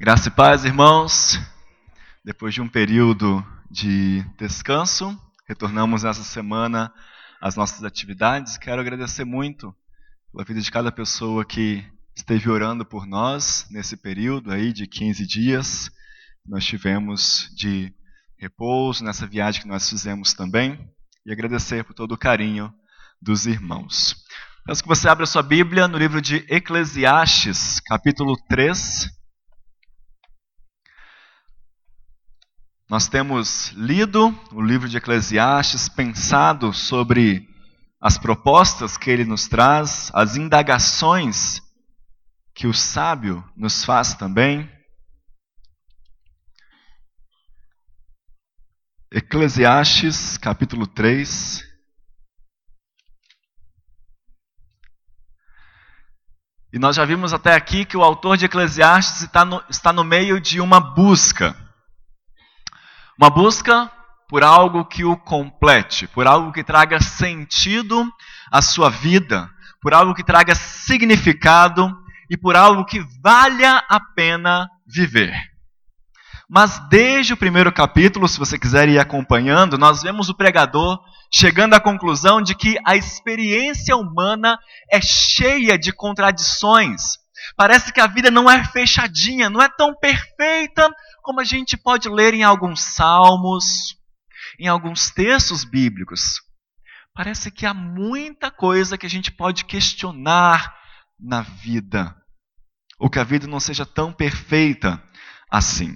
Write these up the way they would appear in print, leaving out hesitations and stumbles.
Graça e paz, irmãos. Depois de um período de descanso, retornamos essa semana às nossas atividades. Quero agradecer muito pela vida de cada pessoa que esteve orando por nós nesse período aí de 15 dias. Nós tivemos de repouso nessa viagem que nós fizemos também. E agradecer por todo o carinho dos irmãos. Peço que você abra sua Bíblia no livro de Eclesiastes, capítulo 3. Nós temos lido o livro de Eclesiastes, pensado sobre as propostas que ele nos traz, as indagações que o sábio nos faz também. Eclesiastes, capítulo 3. E nós já vimos até aqui que o autor de Eclesiastes está no meio de uma busca. Uma busca por algo que o complete, por algo que traga sentido à sua vida, por algo que traga significado e por algo que valha a pena viver. Mas desde o primeiro capítulo, se você quiser ir acompanhando, nós vemos o pregador chegando à conclusão de que a experiência humana é cheia de contradições. Parece que a vida não é fechadinha, não é tão perfeita como a gente pode ler em alguns salmos, em alguns textos bíblicos. Parece que há muita coisa que a gente pode questionar na vida, ou que a vida não seja tão perfeita assim.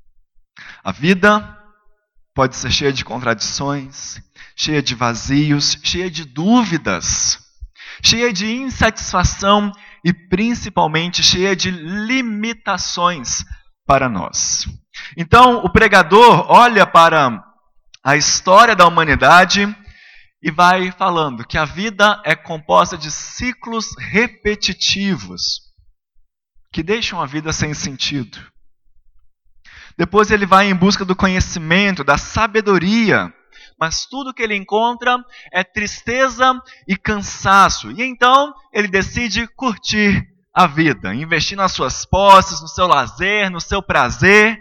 A vida pode ser cheia de contradições, cheia de vazios, cheia de dúvidas, cheia de insatisfação e principalmente cheia de limitações para nós. Então, o pregador olha para a história da humanidade e vai falando que a vida é composta de ciclos repetitivos que deixam a vida sem sentido. Depois ele vai em busca do conhecimento, da sabedoria, mas tudo que ele encontra é tristeza e cansaço. E então ele decide curtir a vida, investir nas suas posses, no seu lazer, no seu prazer.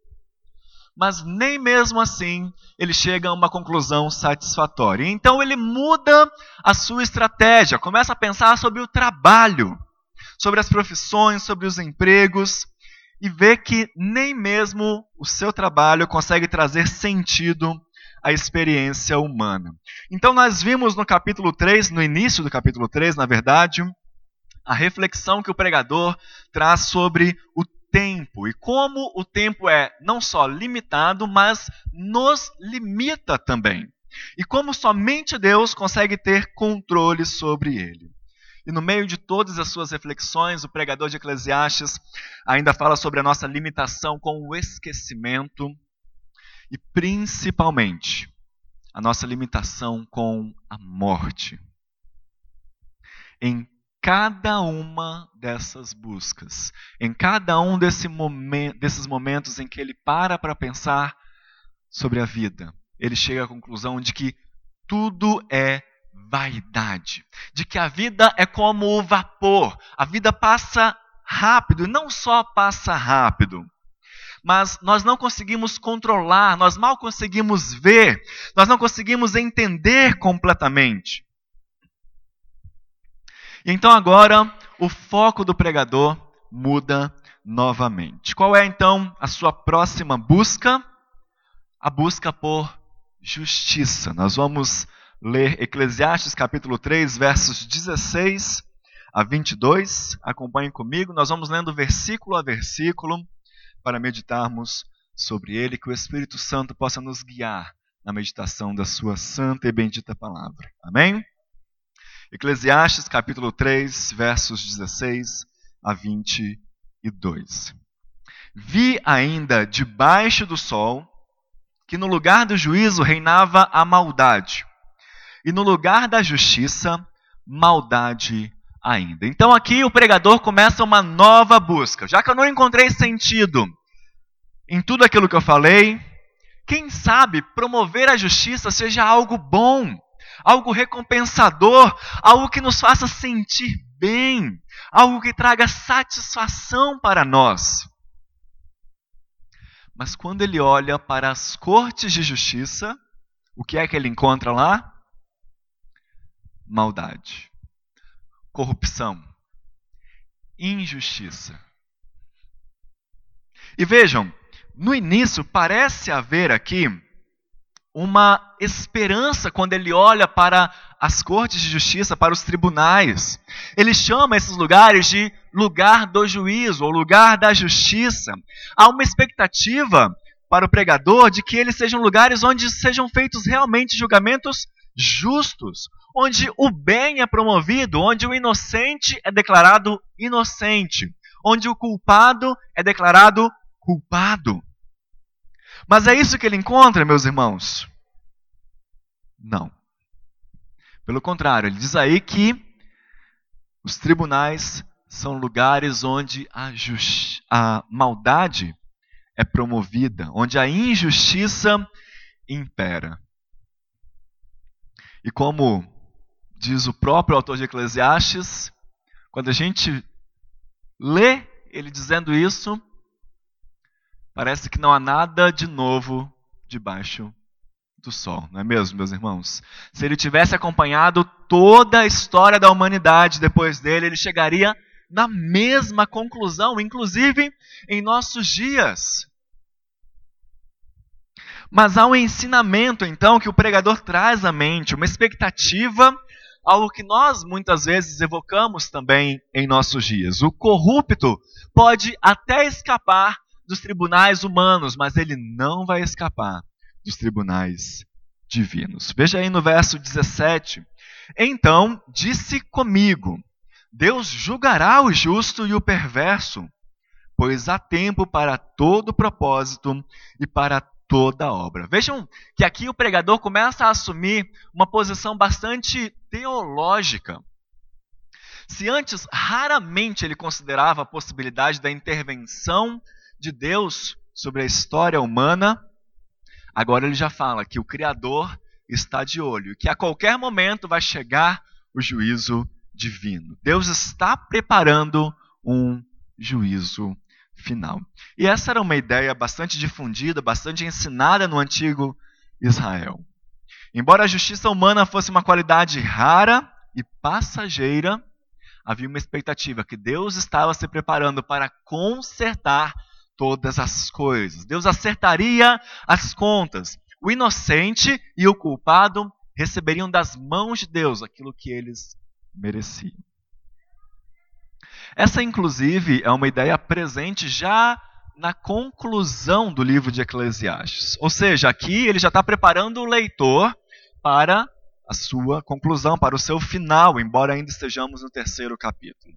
Mas nem mesmo assim ele chega a uma conclusão satisfatória. Então ele muda a sua estratégia, começa a pensar sobre o trabalho, sobre as profissões, sobre os empregos, e vê que nem mesmo o seu trabalho consegue trazer sentido à experiência humana. Então nós vimos no capítulo 3, no início do capítulo 3, na verdade, a reflexão que o pregador traz sobre o tempo e como o tempo é não só limitado, mas nos limita também. E como somente Deus consegue ter controle sobre ele. E no meio de todas as suas reflexões, o pregador de Eclesiastes ainda fala sobre a nossa limitação com o esquecimento e principalmente a nossa limitação com a morte. Em cada uma dessas buscas, em cada um desses momentos em que ele para pensar sobre a vida, ele chega à conclusão de que tudo é vaidade, de que a vida é como o vapor, a vida passa rápido, não só passa rápido, mas nós não conseguimos controlar, nós mal conseguimos ver, nós não conseguimos entender completamente. E então agora o foco do pregador muda novamente. Qual é então a sua próxima busca? A busca por justiça. Nós vamos ler Eclesiastes capítulo 3, versos 16 a 22. Acompanhem comigo, nós vamos lendo versículo a versículo para meditarmos sobre ele, que o Espírito Santo possa nos guiar na meditação da sua santa e bendita palavra. Amém? Eclesiastes capítulo 3, versos 16 a 22. Vi ainda debaixo do sol que no lugar do juízo reinava a maldade, e no lugar da justiça, maldade ainda. Então aqui o pregador começa uma nova busca. Já que eu não encontrei sentido em tudo aquilo que eu falei, quem sabe promover a justiça seja algo bom, algo recompensador, algo que nos faça sentir bem, algo que traga satisfação para nós. Mas quando ele olha para as cortes de justiça, o que é que ele encontra lá? Maldade, corrupção, injustiça. E vejam, no início parece haver aqui uma esperança quando ele olha para as cortes de justiça, para os tribunais. Ele chama esses lugares de lugar do juízo, ou lugar da justiça. Há uma expectativa para o pregador de que eles sejam lugares onde sejam feitos realmente julgamentos justos, onde o bem é promovido, onde o inocente é declarado inocente, onde o culpado é declarado culpado. Mas é isso que ele encontra, meus irmãos? Não. Pelo contrário, ele diz aí que os tribunais são lugares onde a maldade é promovida, onde a injustiça impera. E como diz o próprio autor de Eclesiastes, quando a gente lê ele dizendo isso, parece que não há nada de novo debaixo do sol, não é mesmo, meus irmãos? Se ele tivesse acompanhado toda a história da humanidade depois dele, ele chegaria na mesma conclusão, inclusive em nossos dias. Mas há um ensinamento, então, que o pregador traz à mente, uma expectativa, algo que nós muitas vezes evocamos também em nossos dias. O corrupto pode até escapar dos tribunais humanos, mas ele não vai escapar dos tribunais divinos. Veja aí no verso 17. Então disse comigo: Deus julgará o justo e o perverso, pois há tempo para todo propósito e para toda obra. Vejam que aqui o pregador começa a assumir uma posição bastante teológica. Se antes raramente ele considerava a possibilidade da intervenção de Deus sobre a história humana, agora ele já fala que o Criador está de olho, que a qualquer momento vai chegar o juízo divino. Deus está preparando um juízo final. E essa era uma ideia bastante difundida, bastante ensinada no antigo Israel. Embora a justiça humana fosse uma qualidade rara e passageira, havia uma expectativa que Deus estava se preparando para consertar todas as coisas. Deus acertaria as contas. O inocente e o culpado receberiam das mãos de Deus aquilo que eles mereciam. Essa, inclusive, é uma ideia presente já na conclusão do livro de Eclesiastes. Ou seja, aqui ele já está preparando o leitor para a sua conclusão, para o seu final, embora ainda estejamos no 3º capítulo.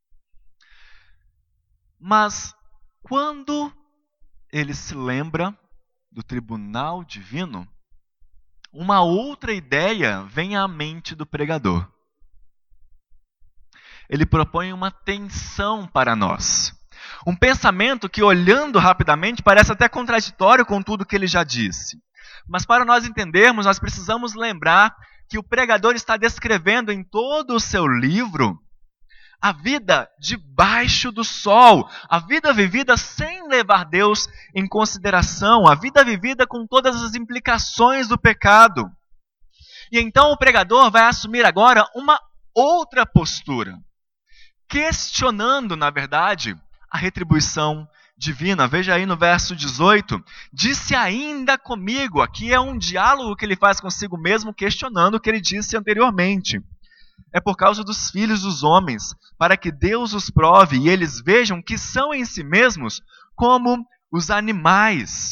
Mas quando ele se lembra do tribunal divino, uma outra ideia vem à mente do pregador. Ele propõe uma tensão para nós. Um pensamento que, olhando rapidamente, parece até contraditório com tudo que ele já disse. Mas para nós entendermos, nós precisamos lembrar que o pregador está descrevendo em todo o seu livro a vida debaixo do sol, a vida vivida sem levar Deus em consideração, a vida vivida com todas as implicações do pecado. E então o pregador vai assumir agora uma outra postura, questionando, na verdade, a retribuição divina. Veja aí no verso 18, disse ainda comigo, aqui é um diálogo que ele faz consigo mesmo, questionando o que ele disse anteriormente. É por causa dos filhos dos homens, para que Deus os prove e eles vejam que são em si mesmos como os animais.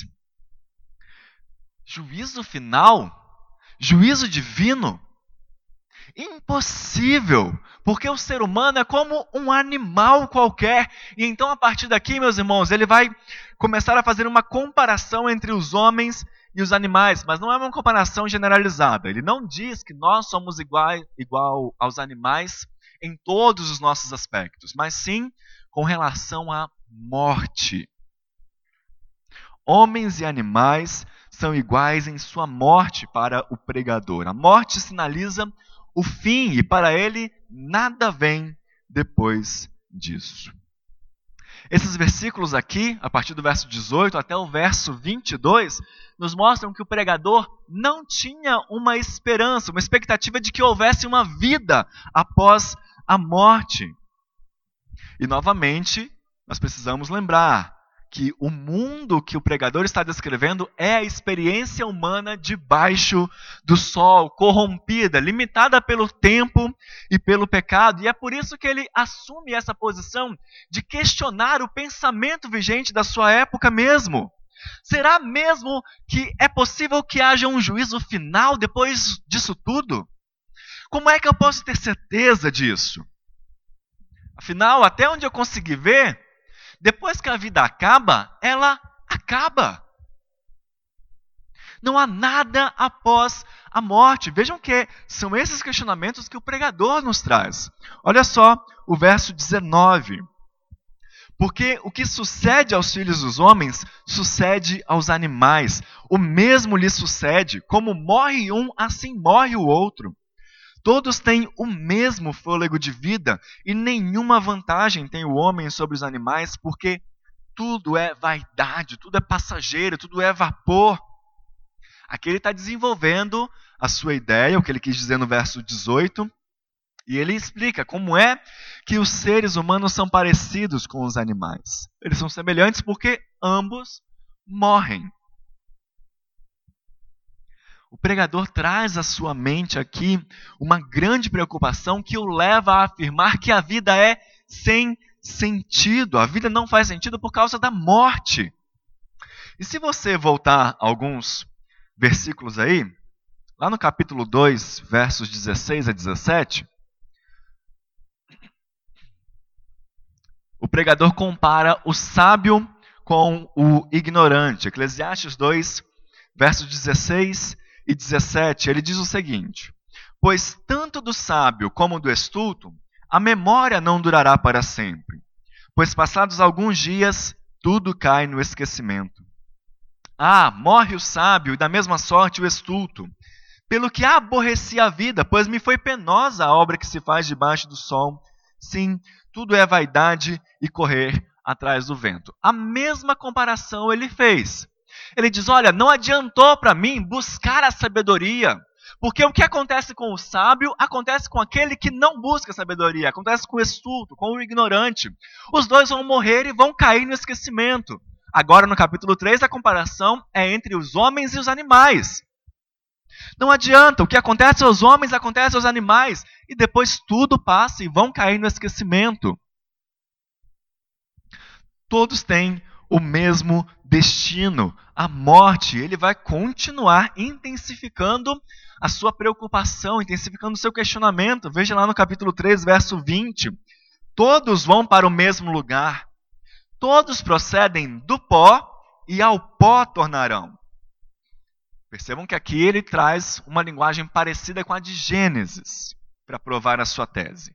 Juízo final? Juízo divino? Impossível, porque o ser humano é como um animal qualquer. E então, a partir daqui, meus irmãos, ele vai começar a fazer uma comparação entre os homens e os animais, mas não é uma comparação generalizada. Ele não diz que nós somos igual aos animais em todos os nossos aspectos, mas sim com relação à morte. Homens e animais são iguais em sua morte para o pregador. A morte sinaliza o fim e para ele nada vem depois disso. Esses versículos aqui, a partir do verso 18 até o verso 22, nos mostram que o pregador não tinha uma esperança, uma expectativa de que houvesse uma vida após a morte. E novamente, nós precisamos lembrar que o mundo que o pregador está descrevendo é a experiência humana debaixo do sol, corrompida, limitada pelo tempo e pelo pecado. E é por isso que ele assume essa posição de questionar o pensamento vigente da sua época mesmo. Será mesmo que é possível que haja um juízo final depois disso tudo? Como é que eu posso ter certeza disso? Afinal, até onde eu consegui ver, depois que a vida acaba, ela acaba. Não há nada após a morte. Vejam que são esses questionamentos que o pregador nos traz. Olha só o verso 19. Porque o que sucede aos filhos dos homens, sucede aos animais. O mesmo lhes sucede, como morre um, assim morre o outro. Todos têm o mesmo fôlego de vida e nenhuma vantagem tem o homem sobre os animais, porque tudo é vaidade, tudo é passageiro, tudo é vapor. Aqui ele está desenvolvendo a sua ideia, o que ele quis dizer no verso 18, e ele explica como é que os seres humanos são parecidos com os animais. Eles são semelhantes porque ambos morrem. O pregador traz à sua mente aqui uma grande preocupação que o leva a afirmar que a vida é sem sentido. A vida não faz sentido por causa da morte. E se você voltar alguns versículos aí, lá no capítulo 2, versos 16 a 17, o pregador compara o sábio com o ignorante. Eclesiastes 2, versos 16 e 17, ele diz o seguinte: pois tanto do sábio como do estulto, a memória não durará para sempre, pois passados alguns dias, tudo cai no esquecimento. Morre o sábio e da mesma sorte o estulto, pelo que aborreci a vida, pois me foi penosa a obra que se faz debaixo do sol. Sim, tudo é vaidade e correr atrás do vento. A mesma comparação ele fez. Ele diz, olha, não adiantou para mim buscar a sabedoria, porque o que acontece com o sábio, acontece com aquele que não busca sabedoria, acontece com o estulto, com o ignorante. Os dois vão morrer e vão cair no esquecimento. Agora, no capítulo 3, a comparação é entre os homens e os animais. Não adianta, o que acontece aos homens, acontece aos animais, e depois tudo passa e vão cair no esquecimento. Todos têm o mesmo destino, a morte. Ele vai continuar intensificando a sua preocupação, intensificando o seu questionamento. Veja lá no capítulo 3, verso 20. Todos vão para o mesmo lugar. Todos procedem do pó e ao pó tornarão. Percebam que aqui ele traz uma linguagem parecida com a de Gênesis, para provar a sua tese.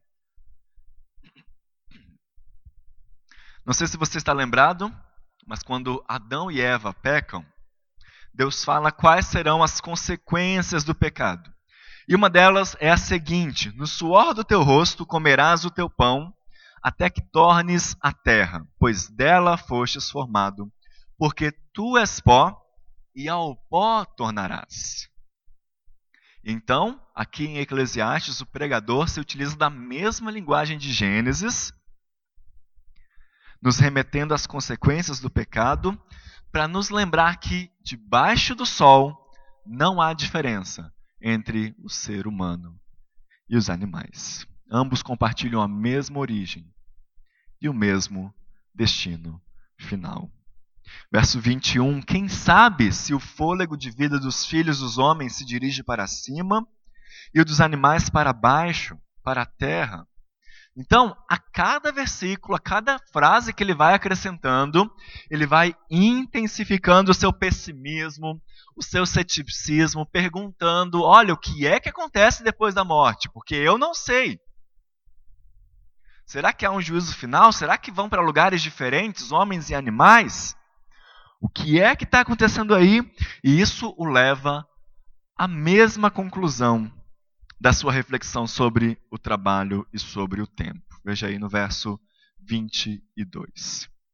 Não sei se você está lembrado, mas quando Adão e Eva pecam, Deus fala quais serão as consequências do pecado. E uma delas é a seguinte: no suor do teu rosto comerás o teu pão, até que tornes a terra, pois dela fostes formado, porque tu és pó, e ao pó tornarás. Então, aqui em Eclesiastes, o pregador se utiliza da mesma linguagem de Gênesis, nos remetendo às consequências do pecado, para nos lembrar que, debaixo do sol, não há diferença entre o ser humano e os animais. Ambos compartilham a mesma origem e o mesmo destino final. Verso 21, quem sabe se o fôlego de vida dos filhos dos homens se dirige para cima e o dos animais para baixo, para a terra? Então, a cada versículo, a cada frase que ele vai acrescentando, ele vai intensificando o seu pessimismo, o seu ceticismo, perguntando, olha, o que é que acontece depois da morte? Porque eu não sei. Será que há um juízo final? Será que vão para lugares diferentes, homens e animais? O que é que está acontecendo aí? E isso o leva à mesma conclusão da sua reflexão sobre o trabalho e sobre o tempo. Veja aí no verso 22.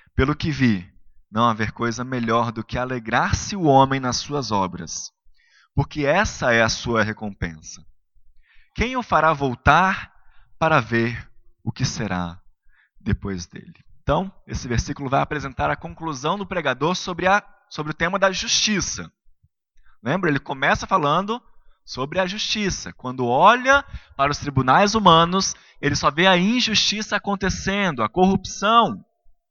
Pelo que vi, não haver coisa melhor do que alegrar-se o homem nas suas obras, porque essa é a sua recompensa. Quem o fará voltar para ver o que será depois dele? Então, esse versículo vai apresentar a conclusão do pregador sobre o tema da justiça. Lembra? Ele começa falando sobre a justiça. Quando olha para os tribunais humanos, ele só vê a injustiça acontecendo, a corrupção.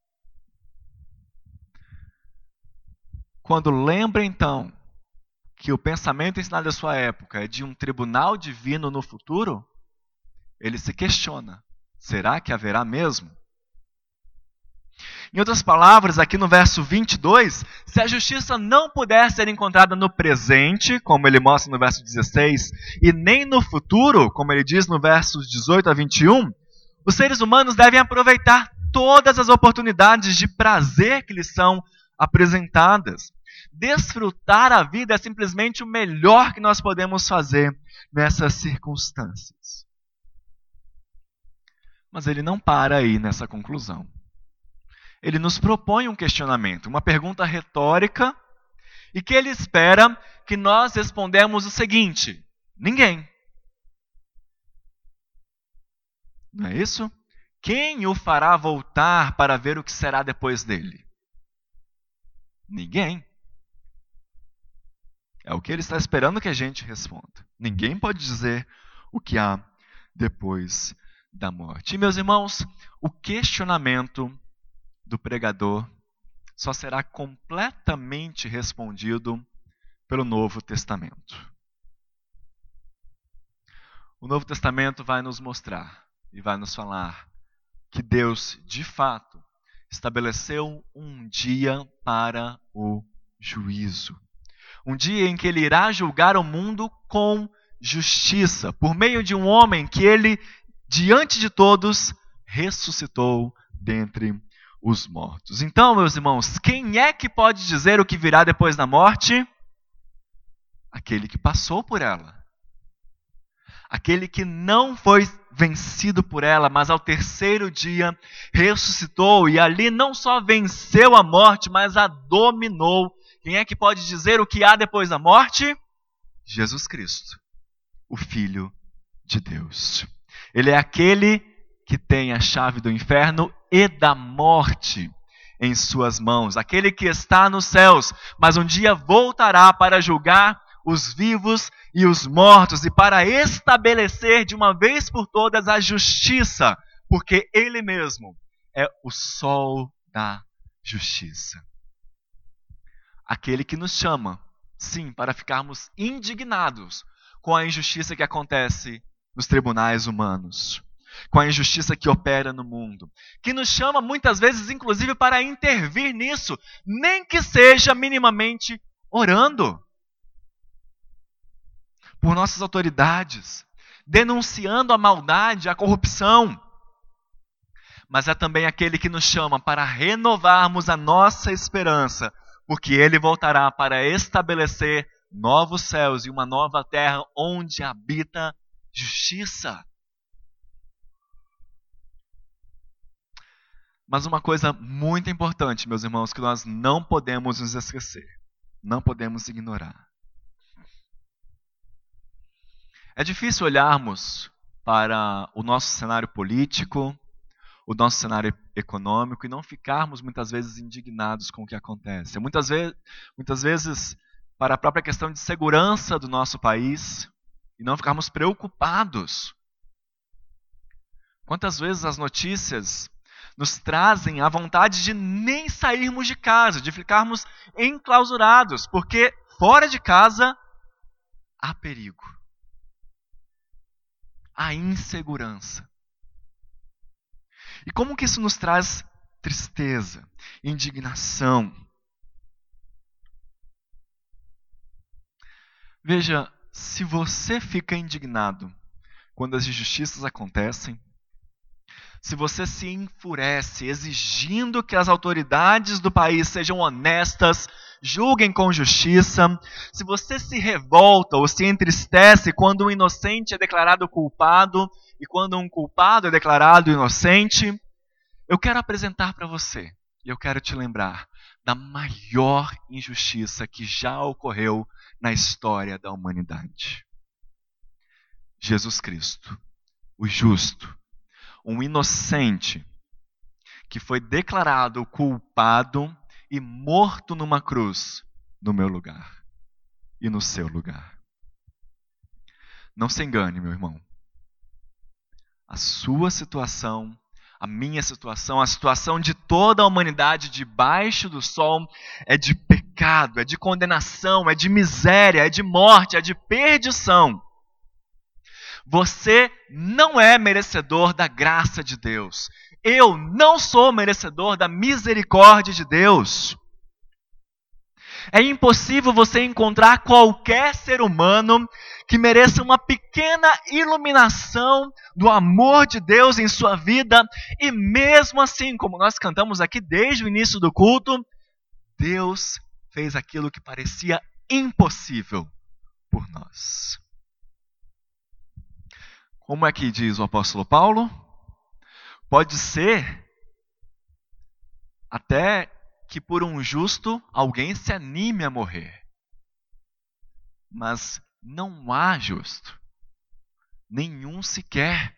Quando lembra, então, que o pensamento ensinado da sua época é de um tribunal divino no futuro, ele se questiona: será que haverá mesmo? Em outras palavras, aqui no verso 22, se a justiça não puder ser encontrada no presente, como ele mostra no verso 16, e nem no futuro, como ele diz no versos 18 a 21, os seres humanos devem aproveitar todas as oportunidades de prazer que lhes são apresentadas. Desfrutar a vida é simplesmente o melhor que nós podemos fazer nessas circunstâncias. Mas ele não para aí nessa conclusão. Ele nos propõe um questionamento, uma pergunta retórica, e que ele espera que nós respondamos o seguinte: ninguém. Não é isso? Quem o fará voltar para ver o que será depois dele? Ninguém. É o que ele está esperando que a gente responda. Ninguém pode dizer o que há depois da morte. E, meus irmãos, o questionamento do pregador só será completamente respondido pelo Novo Testamento. O Novo Testamento vai nos mostrar e vai nos falar que Deus, de fato, estabeleceu um dia para o juízo. Um dia em que ele irá julgar o mundo com justiça, por meio de um homem que ele, diante de todos, ressuscitou dentre os mortos. Então, meus irmãos, quem é que pode dizer o que virá depois da morte? Aquele que passou por ela. Aquele que não foi vencido por ela, mas ao terceiro dia ressuscitou e ali não só venceu a morte, mas a dominou. Quem é que pode dizer o que há depois da morte? Jesus Cristo, o Filho de Deus. Ele é aquele que tem a chave do inferno e da morte em suas mãos. Aquele que está nos céus, mas um dia voltará para julgar os vivos e os mortos e para estabelecer de uma vez por todas a justiça, porque Ele mesmo é o sol da justiça. Aquele que nos chama, sim, para ficarmos indignados com a injustiça que acontece nos tribunais humanos, com a injustiça que opera no mundo, que nos chama muitas vezes, inclusive, para intervir nisso, nem que seja minimamente orando por nossas autoridades, denunciando a maldade, a corrupção. Mas é também aquele que nos chama para renovarmos a nossa esperança, porque Ele voltará para estabelecer novos céus e uma nova terra onde habita justiça. Mas uma coisa muito importante, meus irmãos, que nós não podemos nos esquecer, não podemos ignorar. É difícil olharmos para o nosso cenário político, o nosso cenário econômico e não ficarmos muitas vezes indignados com o que acontece. Muitas vezes para a própria questão de segurança do nosso país e não ficarmos preocupados. Quantas vezes as notícias nos trazem a vontade de nem sairmos de casa, de ficarmos enclausurados, porque fora de casa há perigo, há insegurança. E como que isso nos traz tristeza, indignação? Veja, se você fica indignado quando as injustiças acontecem, se você se enfurece exigindo que as autoridades do país sejam honestas, julguem com justiça, se você se revolta ou se entristece quando um inocente é declarado culpado e quando um culpado é declarado inocente, eu quero apresentar para você E eu quero te lembrar da maior injustiça que já ocorreu na história da humanidade. Jesus Cristo, o justo, um inocente, que foi declarado culpado e morto numa cruz no meu lugar e no seu lugar. Não se engane, meu irmão. A sua situação, a minha situação, a situação de toda a humanidade debaixo do sol é de pecado, é de condenação, é de miséria, é de morte, é de perdição. Você não é merecedor da graça de Deus. Eu não sou merecedor da misericórdia de Deus. É impossível você encontrar qualquer ser humano que mereça uma pequena iluminação do amor de Deus em sua vida, e mesmo assim, como nós cantamos aqui desde o início do culto, Deus fez aquilo que parecia impossível por nós. Como é que diz o apóstolo Paulo? Pode ser até que por um justo alguém se anime a morrer. Mas não há justo. Nenhum sequer.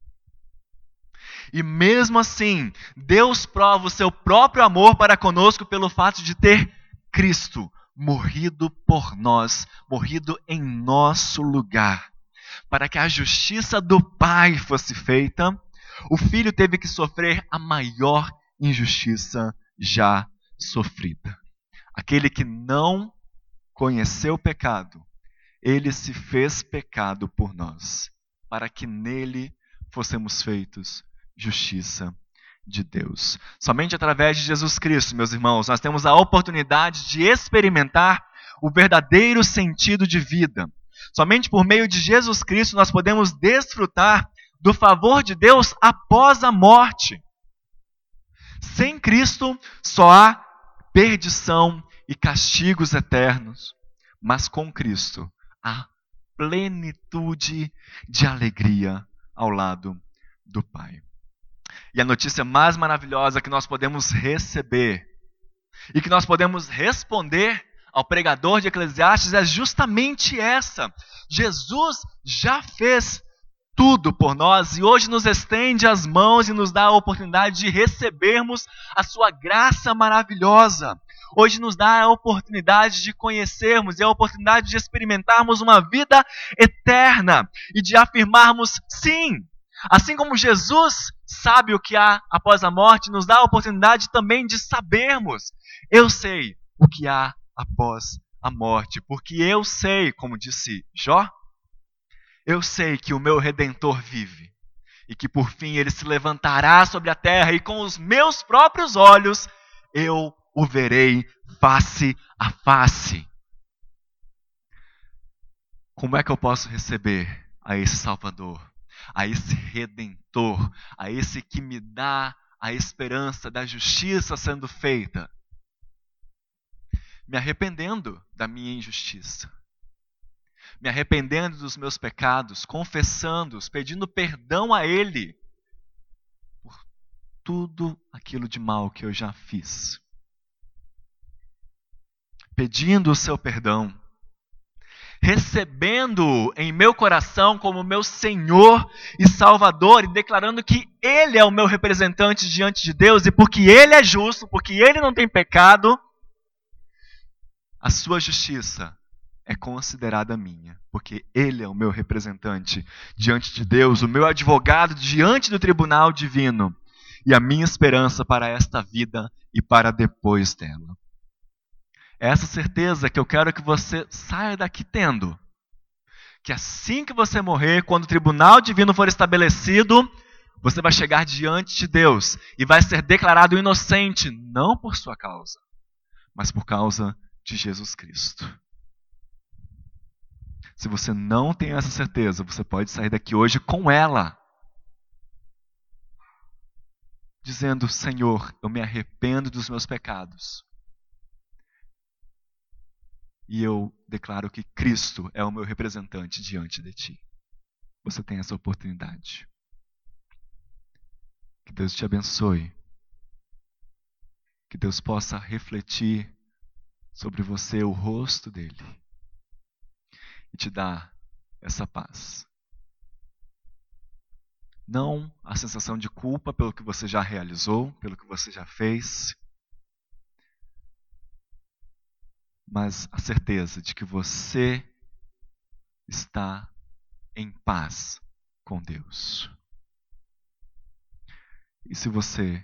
E mesmo assim, Deus prova o seu próprio amor para conosco pelo fato de ter Cristo morrido por nós, morrido em nosso lugar. Para que a justiça do Pai fosse feita, o Filho teve que sofrer a maior injustiça já sofrida. Aquele que não conheceu o pecado, ele se fez pecado por nós, para que nele fossemos feitos justiça de Deus. Somente através de Jesus Cristo, meus irmãos, nós temos a oportunidade de experimentar o verdadeiro sentido de vida. Somente por meio de Jesus Cristo nós podemos desfrutar do favor de Deus após a morte. Sem Cristo só há perdição e castigos eternos, mas com Cristo há plenitude de alegria ao lado do Pai. E a notícia mais maravilhosa que nós podemos receber e que nós podemos responder ao pregador de Eclesiastes é justamente essa. Jesus já fez tudo por nós e hoje nos estende as mãos e nos dá a oportunidade de recebermos a sua graça maravilhosa. Hoje nos dá a oportunidade de conhecermos e a oportunidade de experimentarmos uma vida eterna e de afirmarmos sim. Assim como Jesus sabe o que há após a morte, nos dá a oportunidade também de sabermos. Eu sei o que há após a morte, porque eu sei, como disse Jó, eu sei que o meu Redentor vive e que por fim ele se levantará sobre a terra e com os meus próprios olhos eu o verei face a face. Como é que eu posso receber a esse Salvador, a esse Redentor, a esse que me dá a esperança da justiça sendo feita? Me arrependendo da minha injustiça. Me arrependendo dos meus pecados, confessando-os, pedindo perdão a Ele por tudo aquilo de mal que eu já fiz. Pedindo o seu perdão, recebendo-o em meu coração como meu Senhor e Salvador e declarando que Ele é o meu representante diante de Deus e porque Ele é justo, porque Ele não tem pecado, a sua justiça é considerada minha, porque Ele é o meu representante diante de Deus, o meu advogado diante do tribunal divino e a minha esperança para esta vida e para depois dela. É essa certeza que eu quero que você saia daqui tendo. Que assim que você morrer, quando o tribunal divino for estabelecido, você vai chegar diante de Deus e vai ser declarado inocente, não por sua causa, mas por causa de Jesus Cristo. Se você não tem essa certeza, você pode sair daqui hoje com ela. Dizendo, Senhor, eu me arrependo dos meus pecados. E eu declaro que Cristo é o meu representante diante de ti. Você tem essa oportunidade. Que Deus te abençoe. que Deus possa refletir sobre você o rosto dele e te dar essa paz. Não a sensação de culpa pelo que você já realizou, pelo que você já fez, mas a certeza de que você está em paz com Deus. E se você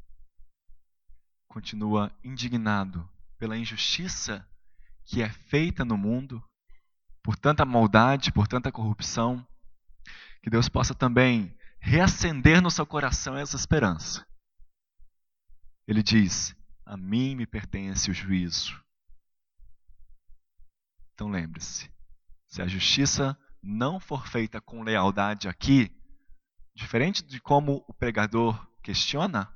continua indignado pela injustiça que é feita no mundo, por tanta maldade, por tanta corrupção, que Deus possa também reacender no seu coração essa esperança. Ele diz: a mim me pertence o juízo. Então lembre-se, se a justiça não for feita com lealdade aqui, diferente de como o pregador questiona,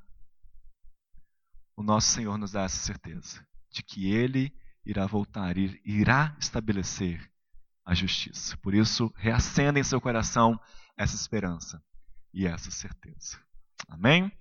o nosso Senhor nos dá essa certeza de que Ele irá voltar e irá estabelecer a justiça. Por isso, reacenda em seu coração essa esperança e essa certeza. Amém?